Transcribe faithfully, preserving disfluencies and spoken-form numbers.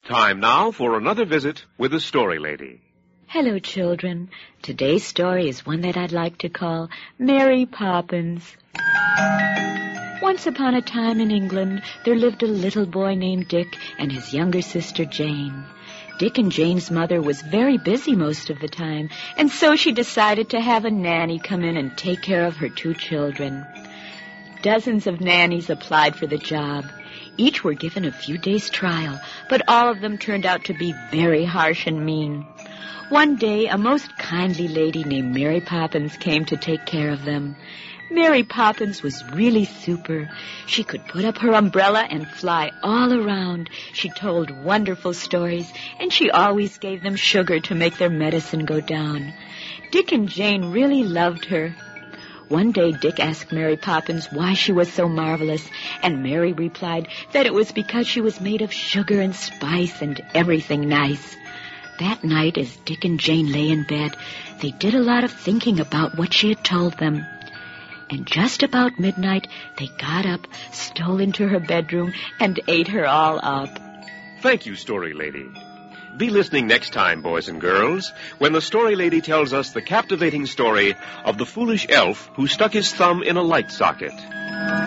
Time now for another visit with the Story Lady. Hello, children. Today's story is one that I'd like to call Mary Poppins. Once upon a time in England, there lived a little boy named Dick and his younger sister Jane. Dick and Jane's mother was very busy most of the time, and so she decided to have a nanny come in and take care of her two children. Dozens of nannies applied for the job. Each were given a few days' trial, but all of them turned out to be very harsh and mean. One day, a most kindly lady named Mary Poppins came to take care of them. Mary Poppins was really super. She could put up her umbrella and fly all around. She told wonderful stories, and she always gave them sugar to make their medicine go down. Dick and Jane really loved her. One day, Dick asked Mary Poppins why she was so marvelous, and Mary replied that it was because she was made of sugar and spice and everything nice. That night, as Dick and Jane lay in bed, they did a lot of thinking about what she had told them. And just about midnight, they got up, stole into her bedroom, and ate her all up. Thank you, Story Lady. Be listening next time, boys and girls, when the Story Lady tells us the captivating story of the foolish elf who stuck his thumb in a light socket.